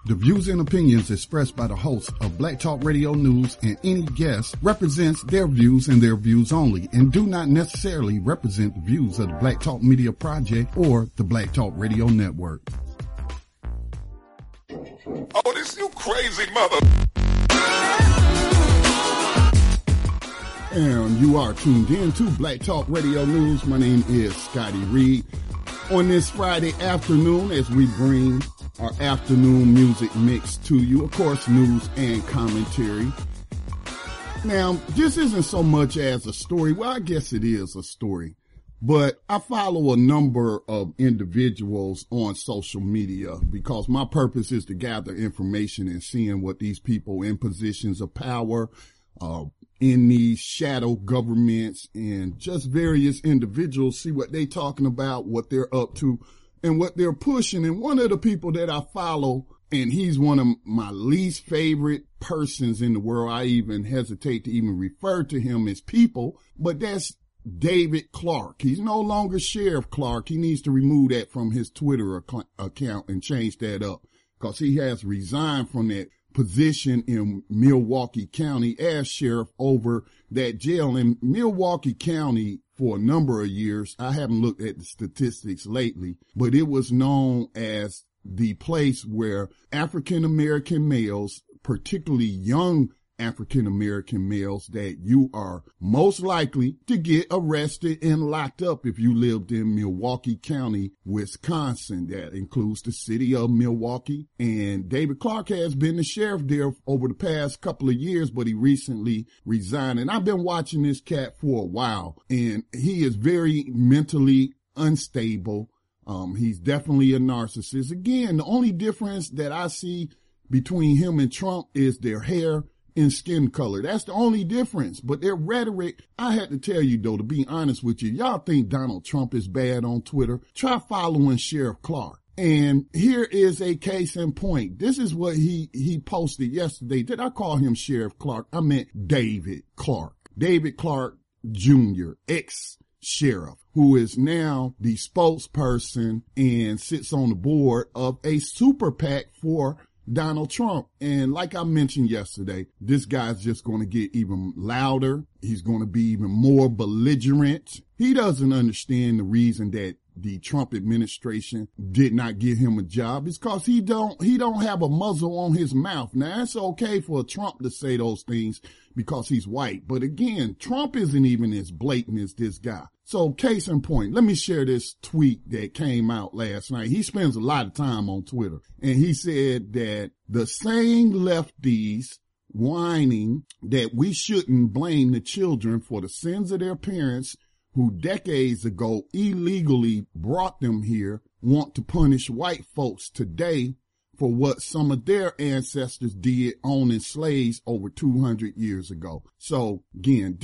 The views and opinions expressed by the hosts of Black Talk Radio News and any guest represents their views and their views only and do not necessarily represent the views of the Black Talk Media Project or the Black Talk Radio Network. Oh, this you crazy mother. And you are tuned in to Black Talk Radio News. My name is Scotty Reed. On this Friday afternoon, as we bring our afternoon music mix to you, of course, news and commentary. Now, this isn't so much as a story. Well, I guess it is a story, but I follow a number of individuals on social media because my purpose is to gather information and seeing what these people in positions of power, in these shadow governments and just various individuals, see what they talking about, what they're up to, and what they're pushing. And one of the people that I follow, and he's one of my least favorite persons in the world, I even hesitate to even refer to him as people, but that's David Clark. He's no longer Sheriff Clark. He needs to remove that from his Twitter account and change that up because he has resigned from that position in Milwaukee County as sheriff over that jail in Milwaukee County for a number of years. I haven't looked at the statistics lately, but it was known as the place where African-American males, particularly young African-American males, that you are most likely to get arrested and locked up if you lived in Milwaukee County, Wisconsin. That includes the city of Milwaukee. And David Clark has been the sheriff there over the past couple of years, but he recently resigned. And I've been watching this cat for a while, and he is very mentally unstable. He's definitely a narcissist. Again, the only difference that I see between him and Trump is their hair and skin color. That's the only difference. But their rhetoric, I had to tell you though, to be honest with you, y'all think Donald Trump is bad on Twitter? Try following Sheriff Clark. And here is a case in point. This is what he posted yesterday. Did I call him Sheriff Clark? I meant David Clark. David Clark Jr., ex-sheriff, who is now the spokesperson and sits on the board of a super PAC for Donald Trump. And like I mentioned yesterday, this guy's just going to get even louder. He's going to be even more belligerent. He doesn't understand the reason that the Trump administration did not give him a job. It's because he don't have a muzzle on his mouth. Now, it's okay for Trump to say those things because he's white. But again, Trump isn't even as blatant as this guy. So case in point, let me share this tweet that came out last night. He spends a lot of time on Twitter, and he said that the same lefties whining that we shouldn't blame the children for the sins of their parents who decades ago illegally brought them here want to punish white folks today for what some of their ancestors did owning slaves over 200 years ago. So again,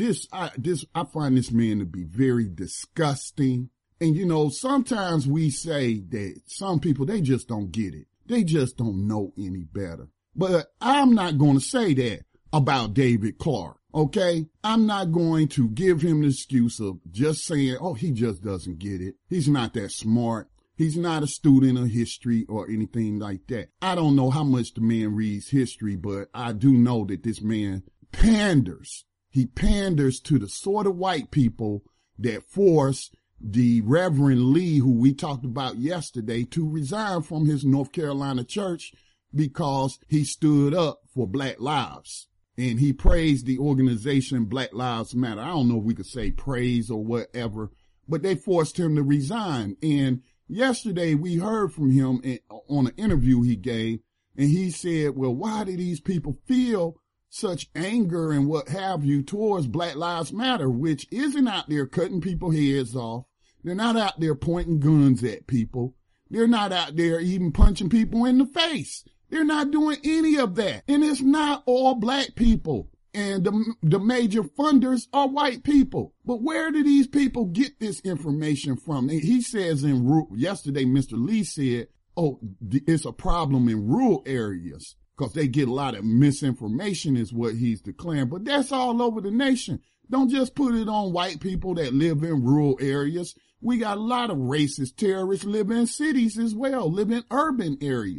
I find this man to be very disgusting. And you know, sometimes we say that some people, they just don't get it. They just don't know any better. But I'm not going to say that about David Clark. Okay, I'm not going to give him the excuse of just saying, oh, he just doesn't get it. He's not that smart. He's not a student of history or anything like that. I don't know how much the man reads history, but I do know that this man panders. He panders to the sort of white people that force the Reverend Lee, who we talked about yesterday, to resign from his North Carolina church because he stood up for Black lives. And he praised the organization Black Lives Matter. I don't know if we could say praise or whatever, but they forced him to resign. And yesterday we heard from him on an interview he gave, and he said, well, why do these people feel such anger and what have you towards Black Lives Matter, which isn't out there cutting people's heads off. They're not out there pointing guns at people. They're not out there even punching people in the face. They're not doing any of that. And it's not all black people. And the major funders are white people. But where do these people get this information from? And he says yesterday, Mr. Lee said, oh, it's a problem in rural areas because they get a lot of misinformation is what he's declaring. But that's all over the nation. Don't just put it on white people that live in rural areas. We got a lot of racist terrorists live in cities as well, live in urban areas.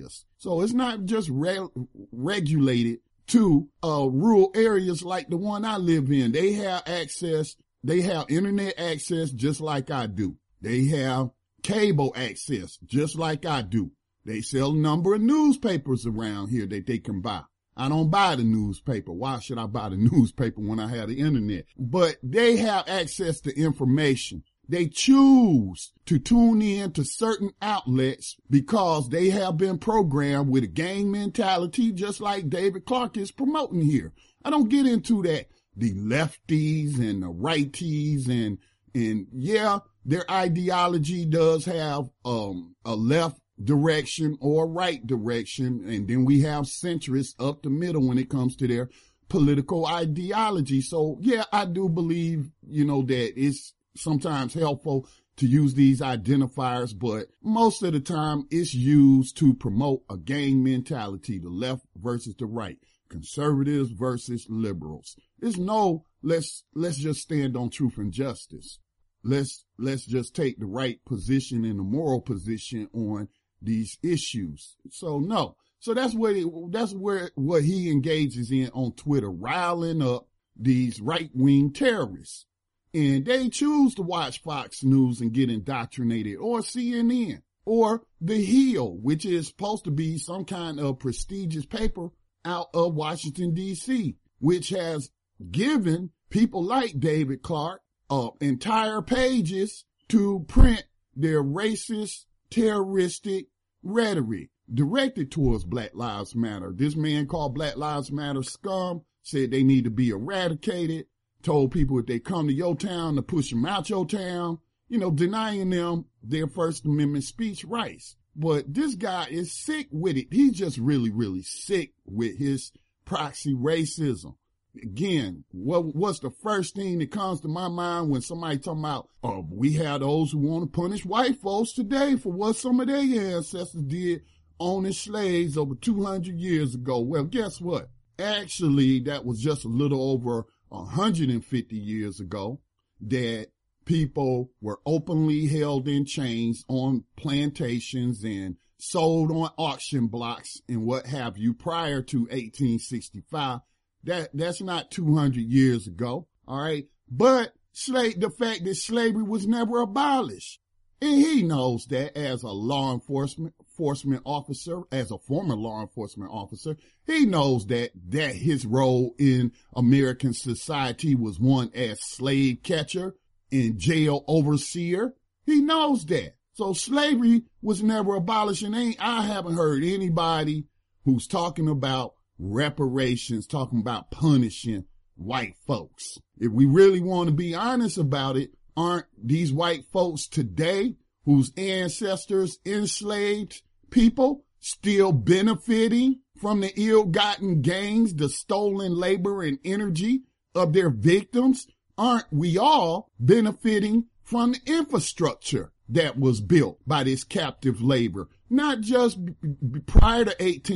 So it's not just regulated to rural areas like the one I live in. They have access. They have internet access just like I do. They have cable access just like I do. They sell a number of newspapers around here that they can buy. I don't buy the newspaper. Why should I buy the newspaper when I have the internet? But they have access to information. They choose to tune in to certain outlets because they have been programmed with a gang mentality, just like David Clark is promoting here. I don't get into that. The lefties and the righties and yeah, their ideology does have a left direction or right direction, and then we have centrists up the middle when it comes to their political ideology. So yeah, I do believe, that it's sometimes helpful to use these identifiers, but most of the time it's used to promote a gang mentality, the left versus the right, conservatives versus liberals. There's no let's just stand on truth and justice. Let's just take the right position and the moral position on these issues. So no. So that's what he engages in on Twitter, riling up these right-wing terrorists. And they choose to watch Fox News and get indoctrinated, or CNN, or The Hill, which is supposed to be some kind of prestigious paper out of Washington, D.C., which has given people like David Clark entire pages to print their racist, terroristic rhetoric directed towards Black Lives Matter. This man called Black Lives Matter scum, said they need to be eradicated, told people if they come to your town to push them out your town, denying them their First Amendment speech rights. But this guy is sick with it. He's just really, really sick with his proxy racism. Again, what's the first thing that comes to my mind when somebody talking about, we have those who want to punish white folks today for what some of their ancestors did owning slaves over 200 years ago? Well, guess what? Actually, that was just a little over 150 years ago that people were openly held in chains on plantations and sold on auction blocks and what have you prior to 1865. That's not 200 years ago. All right. But the fact that slavery was never abolished. And he knows that as a law enforcement officer, as a former law enforcement officer, he knows that his role in American society was one as slave catcher and jail overseer. He knows that. So slavery was never abolished, and I haven't heard anybody who's talking about reparations, talking about punishing white folks. If we really want to be honest about it, aren't these white folks today whose ancestors enslaved people still benefiting from the ill-gotten gains, the stolen labor and energy of their victims? Aren't we all benefiting from the infrastructure that was built by this captive labor? Not just prior to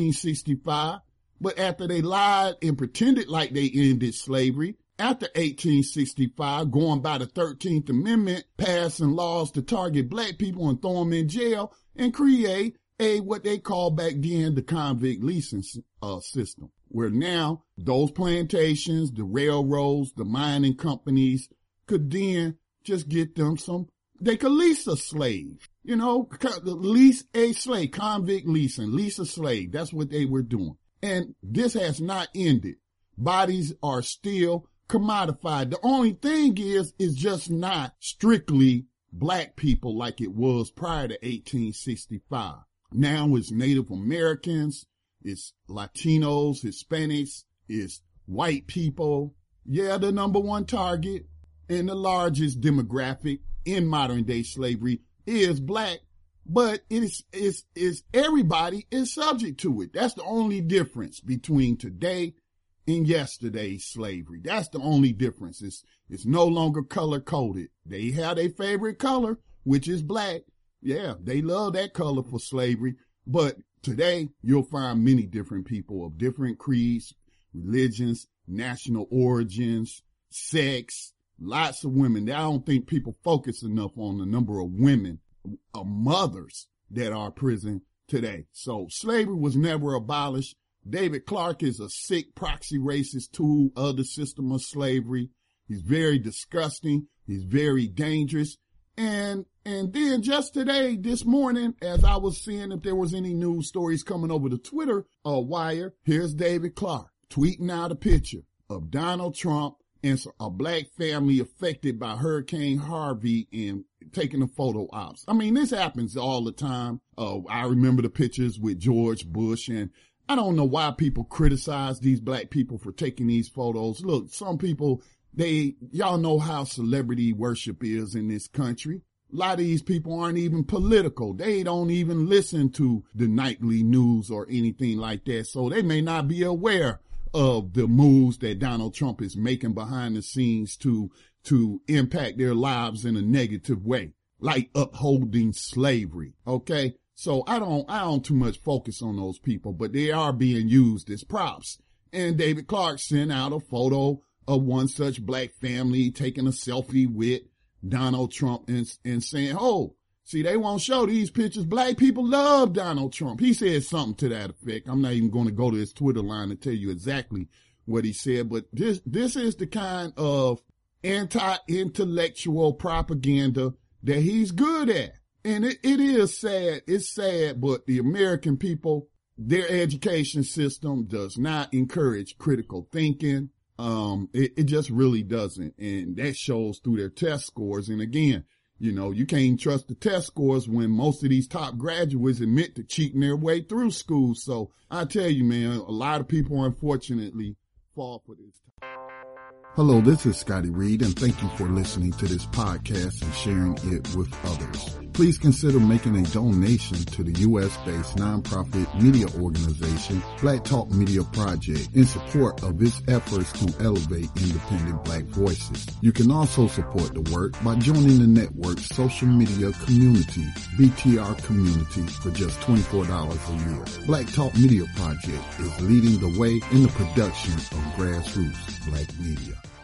1865, but after they lied and pretended like they ended slavery. After 1865, going by the 13th Amendment, passing laws to target black people and throw them in jail and create what they call back then the convict leasing system, where now those plantations, the railroads, the mining companies could then just get them they could lease a slave, lease a slave, convict leasing, lease a slave. That's what they were doing. And this has not ended. Bodies are still commodified. The only thing is just not strictly black people like it was prior to 1865. Now it's Native Americans, it's Latinos, Hispanics, it's white people. Yeah, the number one target and the largest demographic in modern day slavery is black, but it's everybody is subject to it. That's the only difference between today and yesterday's slavery. That's the only difference. It's no longer color coded. They have their favorite color, which is black. Yeah, they love that color for slavery. But today you'll find many different people of different creeds, religions, national origins, sex, lots of women. I don't think people focus enough on the number of women, mothers that are in prison today. So slavery was never abolished. David Clark is a sick proxy racist tool of the system of slavery. He's very disgusting. He's very dangerous. And then just today, this morning, as I was seeing if there was any news stories coming over the Twitter wire, here's David Clark tweeting out a picture of Donald Trump and a black family affected by Hurricane Harvey and taking a photo ops. I mean, this happens all the time. I remember the pictures with George Bush, and I don't know why people criticize these black people for taking these photos. Look, some people, y'all know how celebrity worship is in this country. A lot of these people aren't even political. They don't even listen to the nightly news or anything like that. So they may not be aware of the moves that Donald Trump is making behind the scenes to impact their lives in a negative way, like upholding slavery. Okay. So I don't too much focus on those people, but they are being used as props. And David Clark sent out a photo of one such black family taking a selfie with Donald Trump and saying, oh, see, they won't show these pictures. Black people love Donald Trump. He said something to that effect. I'm not even going to go to his Twitter line and tell you exactly what he said, but this is the kind of anti-intellectual propaganda that he's good at. And it is sad. It's sad, but the American people, their education system does not encourage critical thinking. It just really doesn't. And that shows through their test scores. And again, you know, you can't trust the test scores when most of these top graduates admit to cheating their way through school. So I tell you, man, a lot of people unfortunately fall for this. Hello, this is Scotty Reed, and thank you for listening to this podcast and sharing it with others. Please consider making a donation to the U.S.-based nonprofit media organization, Black Talk Media Project, in support of its efforts to elevate independent black voices. You can also support the work by joining the network's social media community, BTR Community, for just $24 a year. Black Talk Media Project is leading the way in the production of grassroots black media.